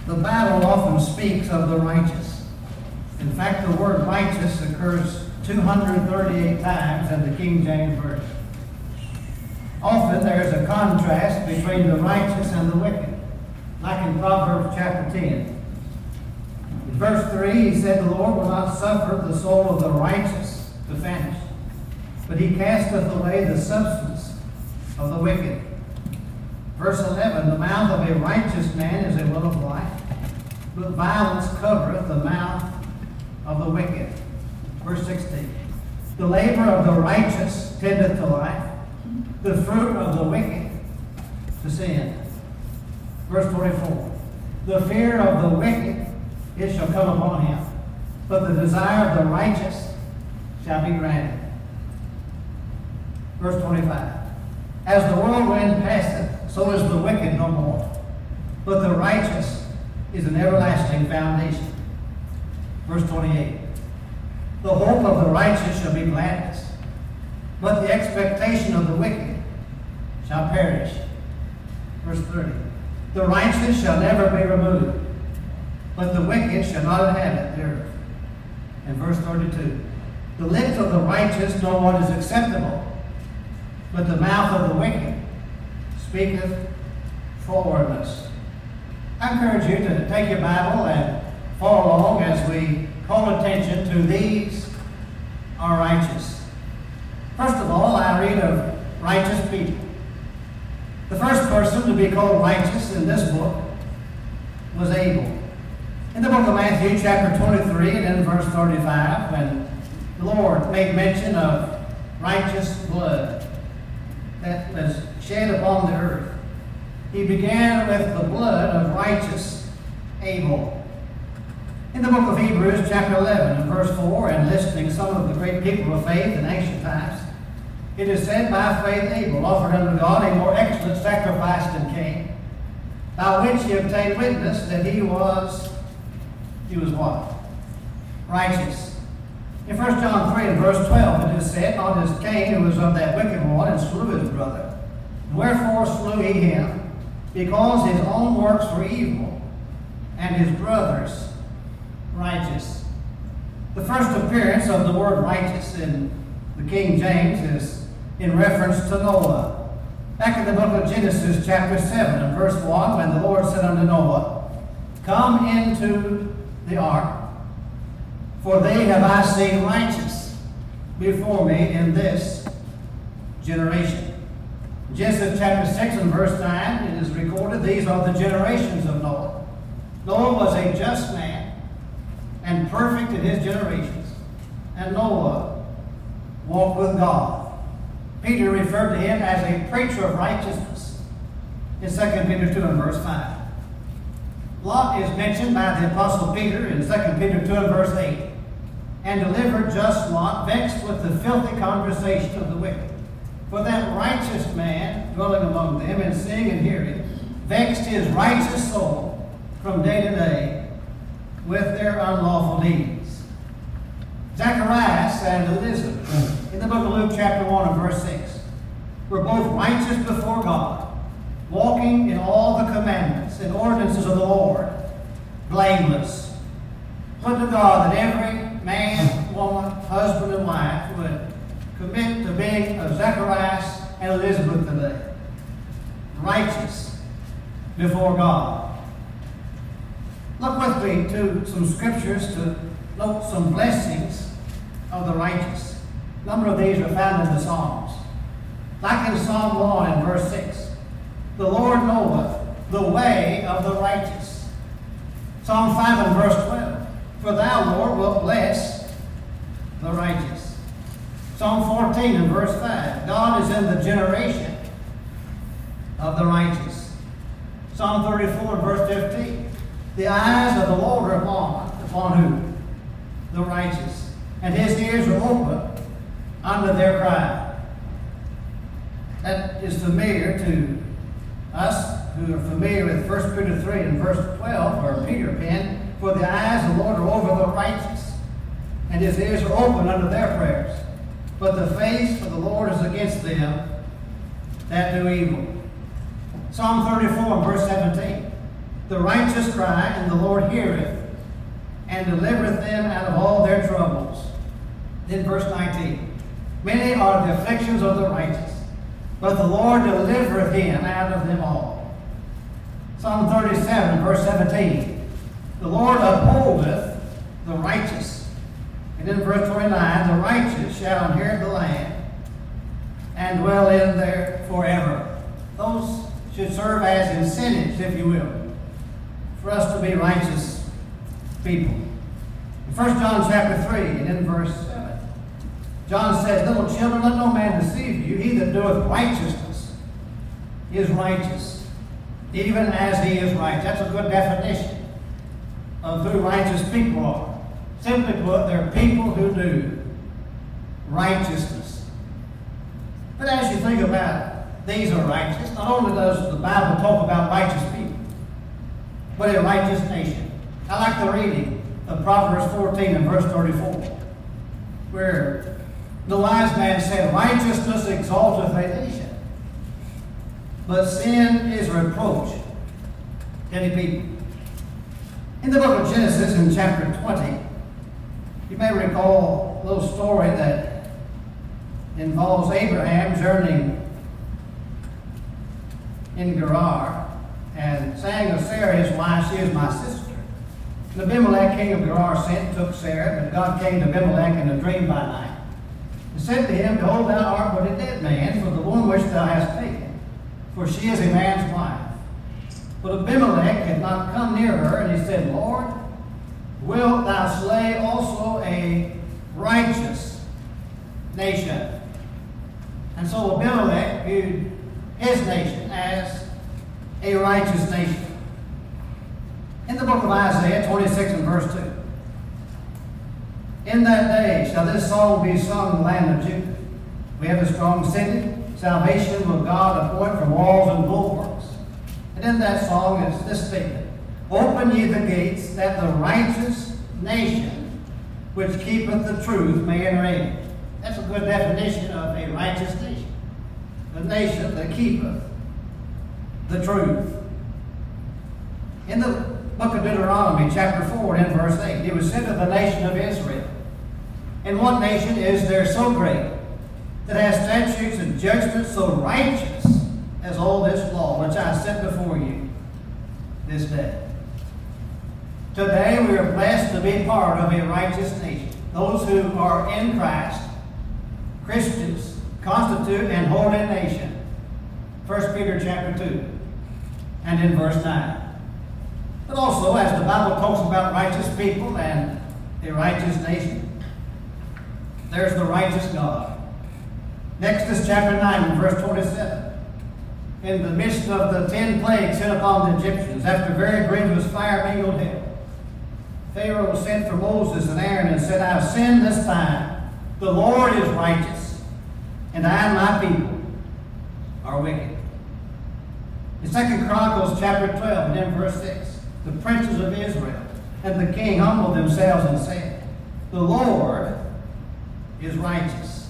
The Bible often speaks of the righteous. In fact, the word righteous occurs 238 times in the King James Version. Often there is a contrast between the righteous and the wicked, like in Proverbs chapter 10. In verse 3, he said, "The Lord will not suffer the soul of the righteous to vanish, but he casteth away the substance of the wicked." Verse 11, "The mouth of a righteous man is a well of life, but violence covereth the mouth of the wicked." Verse 16, "The labor of the righteous tendeth to life, the fruit of the wicked to sin." Verse 24, "The fear of the wicked, it shall come upon him, but the desire of the righteous shall be granted." Verse 25, "As the whirlwind passeth, so is the wicked no more, but the righteous is an everlasting foundation." Verse 28, "The hope of the righteous shall be gladness, but the expectation of the wicked shall perish." Verse 30, "The righteous shall never be removed, but the wicked shall not inhabit the earth." And verse 32, "The lips of the righteous know what is acceptable, but the mouth of the wicked speaketh forwardness." I encourage you to take your Bible and follow along as we call attention to "these are righteous." First of all, I read of righteous people. The first person to be called righteous in this book was Abel. In the book of Matthew, chapter 23, and in verse 35, when the Lord made mention of righteous blood that was shed upon the earth, he began with the blood of righteous Abel. In the book of Hebrews, chapter 11, and verse 4, and listing some of the great people of faith in ancient times, it is said, "By faith Abel offered unto God a more excellent sacrifice than Cain, by which he obtained witness that he was what? Righteous." In 1 John 3 and verse 12, it is said, "Not as Cain, who was of that wicked one, and slew his brother. Wherefore slew he him? Because his own works were evil, and his brother's righteous." The first appearance of the word righteous in the King James is in reference to Noah. Back in the book of Genesis, chapter 7, and verse 1, when the Lord said unto Noah, "Come into the ark, for they have I seen righteous before me in this generation." Genesis chapter 6 and verse 9, it is recorded, "These are the generations of Noah." Noah was a just man and perfect in his generations, and Noah walked with God. Peter referred to him as a preacher of righteousness in 2 Peter 2 and verse 5. Lot is mentioned by the Apostle Peter in 2 Peter 2 and verse 8. "And delivered just Lot, vexed with the filthy conversation of the wicked. For that righteous man dwelling among them, and seeing and hearing, vexed his righteous soul from day to day with their unlawful deeds." Zacharias and Elizabeth, in the book of Luke chapter 1 and verse 6, were both righteous before God, walking in all the commandments and ordinances of the Lord, blameless. Put to God that every man, woman, husband, and wife would commit to being a Zacharias and Elizabeth today. Righteous before God. Look with me to some scriptures to note some blessings of the righteous. A number of these are found in the Psalms. Like in Psalm 1 and verse 6, "The Lord knoweth the way of the righteous." Psalm 5 and verse 12, "For thou, Lord, wilt bless the righteous." Psalm 14 and verse 5, "God is in the generation of the righteous." Psalm 34 and verse 15, "The eyes of the Lord are upon who? The righteous, and his ears are open unto their cry." That is familiar to us who are familiar with 1 Peter 3 and verse 12, where Peter penned, "For the eyes of the Lord are over the righteous, and his ears are open unto their prayers. But the face of the Lord is against them that do evil." Psalm 34 and verse 17, The righteous cry, and the Lord heareth, and delivereth them out of all their troubles. Then verse 19. Many are the afflictions of the righteous, but the Lord delivereth him out of them all. Psalm 37, verse 17. The Lord upholdeth the righteous. And then verse 29, the righteous shall inherit the land and dwell in there forever. Those should serve as incentives, if you will, for us to be righteous people. In 1 John chapter 3 and in verse 7, John said, little children, let no man deceive you. He that doeth righteousness is righteous, even as he is right. That's a good definition of who righteous people are. Simply put, they're people who do righteousness. But as you think about it, these are righteous. Not only does the Bible talk about righteous people, but a righteous nation. I like the reading of Proverbs 14 and verse 34, where the wise man said, righteousness exalteth a nation, but sin is reproach to any people. In the book of Genesis, in chapter 20, you may recall a little story that involves Abraham journeying in Gerar and saying of Sarah, his wife, she is my sister. And Abimelech, king of Gerar, sent and took Sarah, but God came to Abimelech in a dream by night and said to him, behold, thou art but a dead man for the woman which thou hast taken, for she is a man's wife. But Abimelech had not come near her, and he said, Lord, wilt thou slay also a righteous nation? And so Abimelech viewed his nation as a righteous nation. In the book of Isaiah 26 and verse 2, in that day shall this song be sung in the land of Judah. We have a strong city, salvation will God appoint from walls and bulwarks. And in that song is this statement, open ye the gates, that the righteous nation which keepeth the truth may enter in. That's a good definition of a righteous nation. The nation that keepeth the truth. In the book of Deuteronomy, chapter 4, and in verse 8, it was said of the nation of Israel, and what nation is there so great that has statutes and judgments so righteous as all this law which I set before you this day? Today we are blessed to be part of a righteous nation. Those who are in Christ, Christians, constitute an holy nation. 1 Peter chapter 2 and in verse 9. But also, as the Bible talks about righteous people and a righteous nation, there's the righteous God. Exodus chapter 9 and verse 27. In the midst of the 10 plagues sent upon the Egyptians, after very grievous fire-mingled hell, Pharaoh sent for Moses and Aaron and said, I have sinned this time. The Lord is righteous, and I and my people are wicked. In 2 Chronicles chapter 12 and in verse 6, the princes of Israel and the king humbled themselves and said, the Lord is righteous.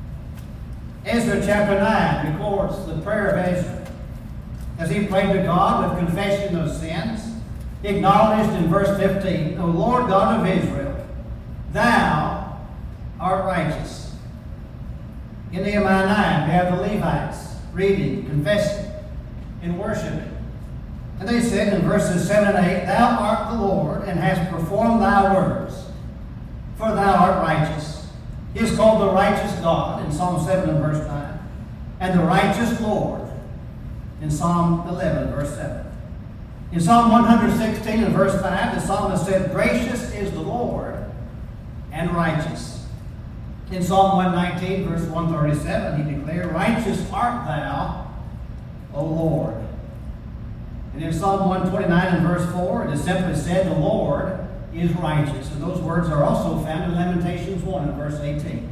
Ezra chapter 9 records the prayer of Ezra as he prayed to God with confession of sins. He acknowledged in verse 15, O Lord God of Israel, thou art righteous. In Nehemiah 9, we have the Levites reading, confessing, and worshiping. And they said in verses 7 and 8, thou art the Lord, and hast performed thy words, for thou art righteous. He is called the righteous God in Psalm 7 and verse 9, and the righteous Lord in Psalm 11 verse 7. In Psalm 116 and verse 5, the psalmist said, gracious is the Lord and righteous. In Psalm 119 verse 137, he declared, righteous art thou, O Lord. And in Psalm 129 and verse 4, it is simply said, the Lord is righteous. And those words are also found in Lamentations 1 and verse 18.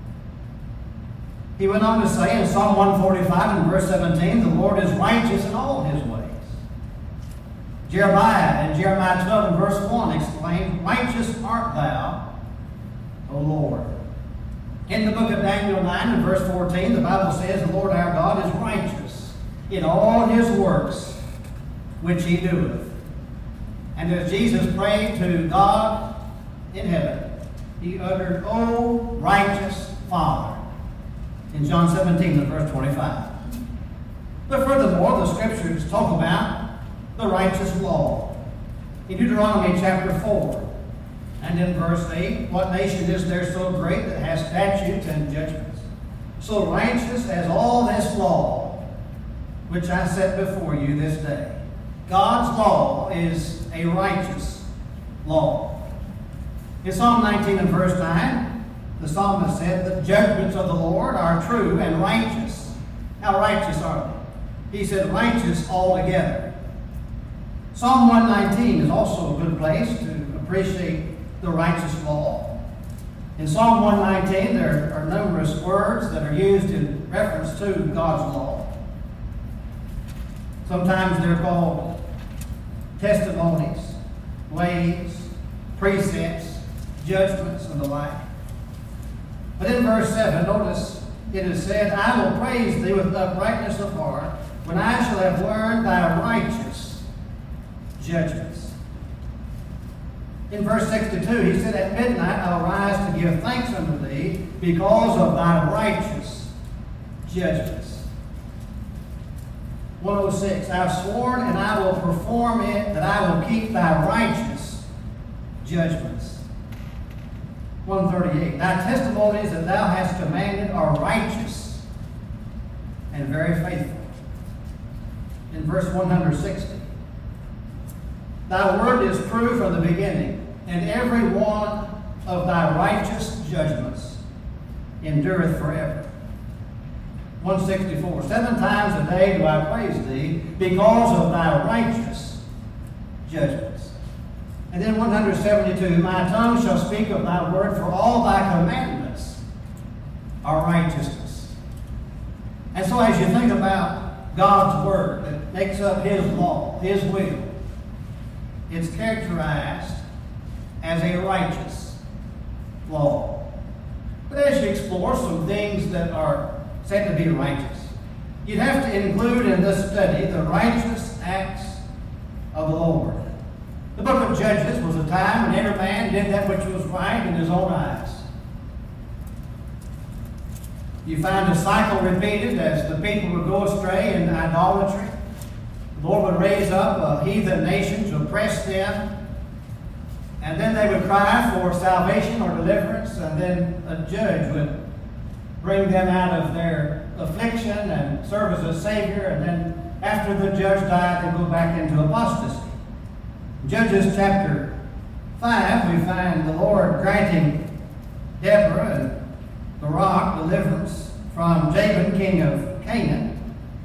He went on to say in Psalm 145 and verse 17, the Lord is righteous in all his ways. Jeremiah in Jeremiah 12 and verse 1 exclaimed, righteous art thou, O Lord. In the book of Daniel 9 and verse 14, the Bible says, the Lord our God is righteous in all his works which he doeth. And as Jesus prayed to God in heaven, he uttered, "O righteous Father," in John 17 and verse 25. But furthermore, the scriptures talk about the righteous law. In Deuteronomy chapter 4 and in verse 8, "What nation is there so great that has statutes and judgments, so righteous as all this law, which I set before you this day?" God's law is a righteous law. In Psalm 19 and verse 9, the psalmist said, "The judgments of the Lord are true and righteous." How righteous are they? He said, "righteous altogether." Psalm 119 is also a good place to appreciate the righteous law. In Psalm 119, there are numerous words that are used in reference to God's law. Sometimes they're called testimonies, ways, precepts, judgments, and the like. But in verse 7, notice it is said, "I will praise thee with uprightness of heart, when I shall have learned thy righteous judgments." In verse 62, he said, "At midnight I'll rise to give thanks unto thee because of thy righteous judgments." 106, "I have sworn and I will perform it, that I will keep thy righteous judgments." 138, "Thy testimonies that thou hast commanded are righteous and very faithful." In verse 160, "Thy word is true from the beginning, and every one of thy righteous judgments endureth forever." 164, "7 times a day do I praise thee because of thy righteous judgments." And then 172, "My tongue shall speak of thy word, for all thy commandments are righteousness." And so as you think about God's word that makes up his law, his will, it's characterized as a righteous law. But as you explore some things that are said to be righteous, you'd have to include in this study the righteous acts of the Lord. The book of Judges was a time when every man did that which was right in his own eyes. You find a cycle repeated as the people would go astray in idolatry. The Lord would raise up a heathen nation to oppress them, and then they would cry for salvation or deliverance, and then a judge would bring them out of their affliction and serve as a savior, and then after the judge died, they'd go back into apostasy. In Judges chapter 5, we find the Lord granting Deborah and Barak deliverance from Jabin, king of Canaan.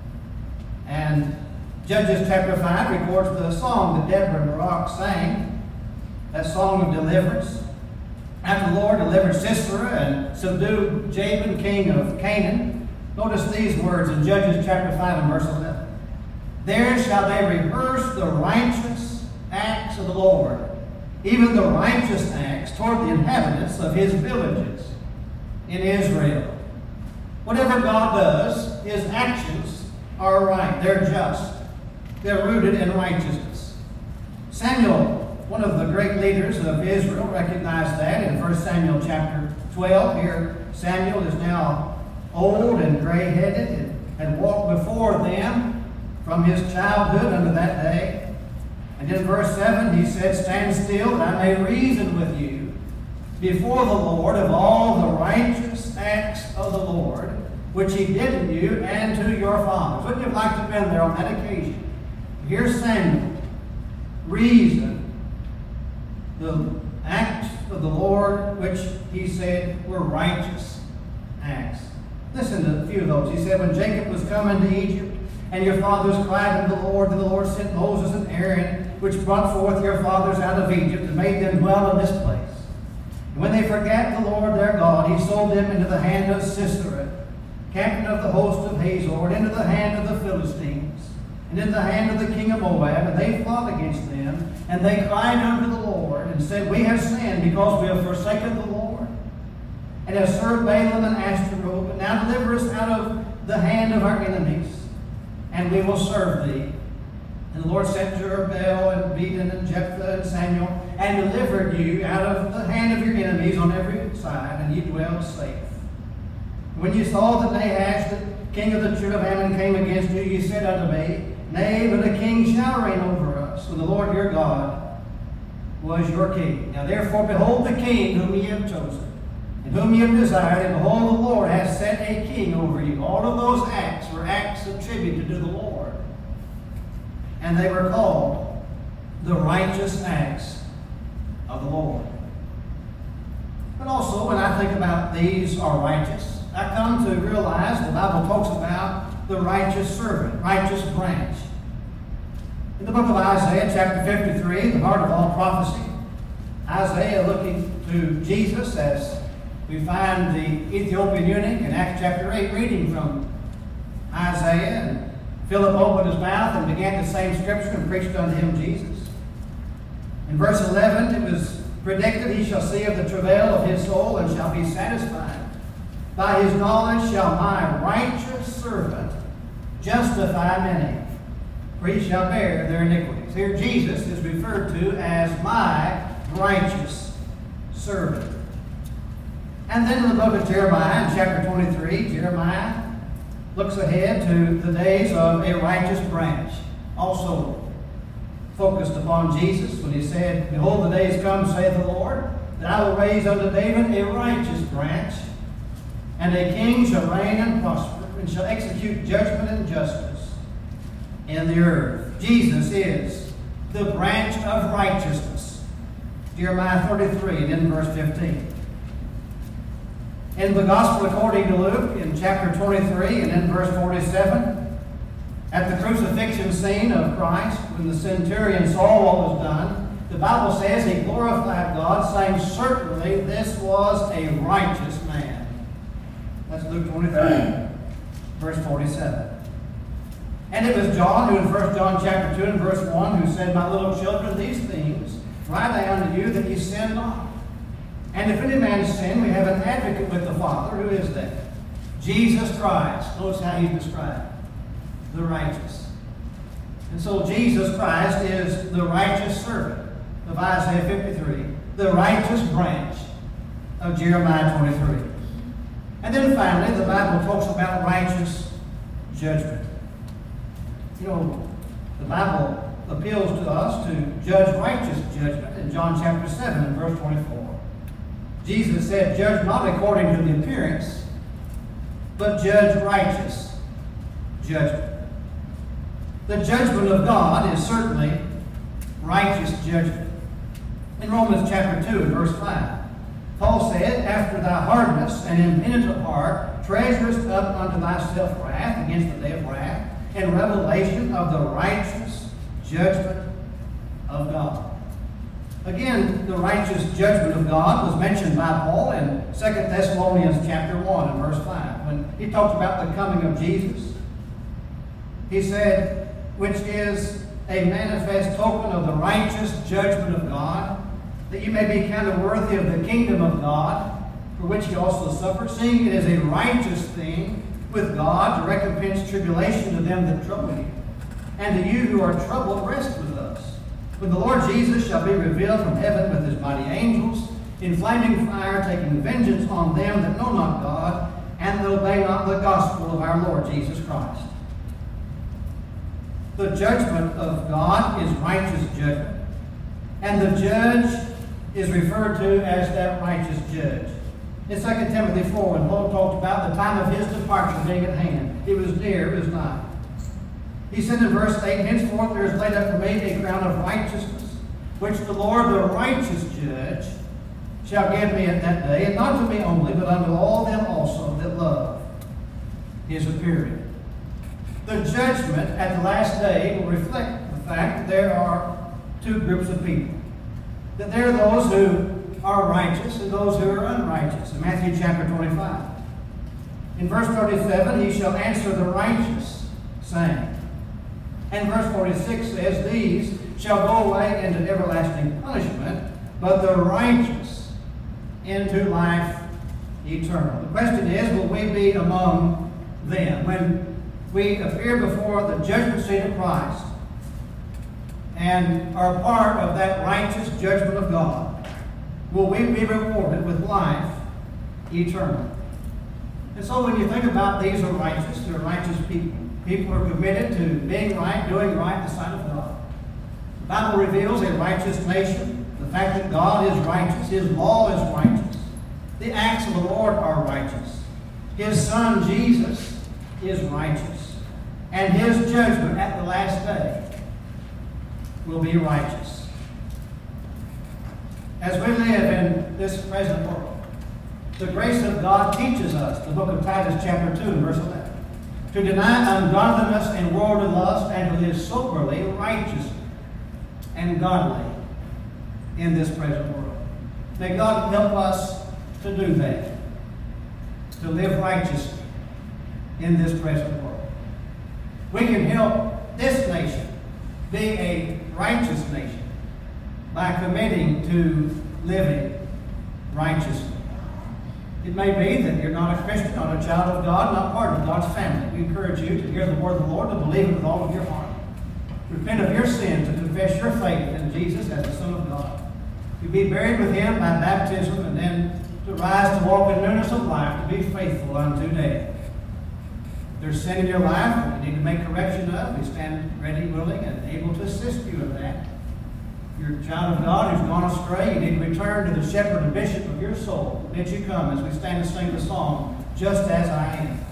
And Judges chapter 5 records the song that Deborah and Barak sang, that song of deliverance. After the Lord delivered Sisera and subdued Jabin, king of Canaan, notice these words in Judges chapter 5 and verse 11. "There shall they rehearse the righteous acts of the Lord, even the righteous acts toward the inhabitants of his villages in Israel." Whatever God does, his actions are right. They're just. They're rooted in righteousness. Samuel, one of the great leaders of Israel, recognized that in 1 Samuel chapter 12. Here, Samuel is now old and gray-headed and had walked before them from his childhood unto that day. And in verse 7, he said, "Stand still, that I may reason with you before the Lord of all the righteous acts of the Lord, which he did in you and to your fathers." Wouldn't you have liked to have been there on that occasion? Here's Samuel reason the acts of the Lord, which he said were righteous acts. Listen to a few of those. He said, "When Jacob was come into Egypt, and your fathers cried unto the Lord sent Moses and Aaron, which brought forth your fathers out of Egypt, and made them dwell in this place. And when they forgat the Lord their God, he sold them into the hand of Sisera, captain of the host of Hazor, and into the hand of the Philistines, and in the hand of the king of Moab, and they fought against them, and they cried unto the Lord, and said, We have sinned, because we have forsaken the Lord, and have served Balaam and Ashtaroth, but now deliver us out of the hand of our enemies, and we will serve thee." And the Lord sent Jerubbaal and Bedan and Jephthah and Samuel and delivered you out of the hand of your enemies on every side, and ye dwelled safe. When you saw that Nahash, the king of the children of Ammon, came against you, ye said unto me, Nay, but a king shall reign over us, and the Lord your God was your king. Now therefore, behold the king whom ye have chosen, and whom ye have desired, and behold, the Lord hath set a king over you. All of those acts were acts attributed to the Lord. And they were called the righteous acts of the Lord. But also, when I think about these are righteous, I come to realize the Bible talks about the righteous servant, righteous branch. In the book of Isaiah, chapter 53, the heart of all prophecy, Isaiah looking to Jesus as we find the Ethiopian eunuch in Acts chapter 8 reading from Isaiah, and Philip opened his mouth and began the same scripture and preached unto him Jesus. In verse 11, it was predicted, He shall see of the travail of his soul and shall be satisfied. By his knowledge shall my righteous servant justify many, for he shall bear their iniquities. Here Jesus is referred to as my righteous servant. And then in the book of Jeremiah, in chapter 23, Jeremiah looks ahead to the days of a righteous branch, also focused upon Jesus when he said, Behold, the days come, saith the Lord, that I will raise unto David a righteous branch, and a king shall reign and prosper, and shall execute judgment and justice in the earth. Jesus is the branch of righteousness. Jeremiah 33 and in verse 15. In the Gospel according to Luke, in chapter 23 and in verse 47, at the crucifixion scene of Christ, when the centurion saw what was done, the Bible says he glorified God, saying, Certainly this was a righteous man. That's Luke 23, verse 47. And it was John who in 1 John chapter 2 and verse 1 who said, My little children, these things write I unto you, that ye sin not. And if any man sin, we have an advocate with the Father. Who is that? Jesus Christ. Notice how he's described. The righteous. And so Jesus Christ is the righteous servant of Isaiah 53, the righteous branch of Jeremiah 23. And then finally, the Bible talks about righteous judgment. You know, the Bible appeals to us to judge righteous judgment in John chapter 7 and verse 24. Jesus said, Judge not according to the appearance, but judge righteous judgment. The judgment of God is certainly righteous judgment. In Romans chapter 2 and verse 5, Paul said, After thy hardness and impenitent heart treasurest up unto thyself wrath against the day of wrath, and revelation of the righteous judgment of God. Again, the righteous judgment of God was mentioned by Paul in 2 Thessalonians chapter 1 and verse 5, when he talked about the coming of Jesus. He said, which is a manifest token of the righteous judgment of God, that you may be counted worthy of the kingdom of God, for which he also suffered, seeing it is a righteous thing with God to recompense tribulation to them that trouble you. And to you who are troubled, rest with us, when the Lord Jesus shall be revealed from heaven with his mighty angels, in flaming fire, taking vengeance on them that know not God, and that obey not the gospel of our Lord Jesus Christ. The judgment of God is righteous judgment. And the judge is referred to as that righteous judge. In 2 Timothy 4, when Paul talked about the time of his departure being at hand, it was near, it was nigh. He said in verse 8, Henceforth there is laid up for me a crown of righteousness, which the Lord, the righteous judge, shall give me at that day, and not to me only, but unto all them also that love his appearing. The judgment at the last day will reflect the fact that there are two groups of people. That there are those who are righteous and those who are unrighteous. In Matthew chapter 25. In verse 37, he shall answer the righteous, saying. And verse 46 says, These shall go away into everlasting punishment, but the righteous into life eternal. The question is, will we be among them? When we appear before the judgment seat of Christ, and are part of that righteous judgment of God, will we be rewarded with life eternal. And so when you think about these are righteous, they're righteous people. People are committed to being right, doing right in the sight of God. The Bible reveals a righteous nation. The fact that God is righteous, His law is righteous. The acts of the Lord are righteous. His Son, Jesus, is righteous. And His judgment at the last day will be righteous. As we live in this present world, the grace of God teaches us, the book of Titus chapter 2 and verse 11, to deny ungodliness and worldly lust and to live soberly, righteously, and godly in this present world. May God help us to do that, to live righteously in this present world. We can help this nation be a righteous nation by committing to living righteously. It may be that you're not a Christian, not a child of God, not part of God's family. We encourage you to hear the word of the Lord, to believe it with all of your heart. Repent of your sin, to confess your faith in Jesus as the Son of God. To be buried with Him by baptism, and then to rise to walk in newness of life, to be faithful unto death. If there's sin in your life that you need to make correction of, we stand ready, willing, and able to assist you in that. If you're a child of God who's gone astray, you need to return to the shepherd and bishop of your soul. Bid you come as we stand and sing the song, Just As I Am.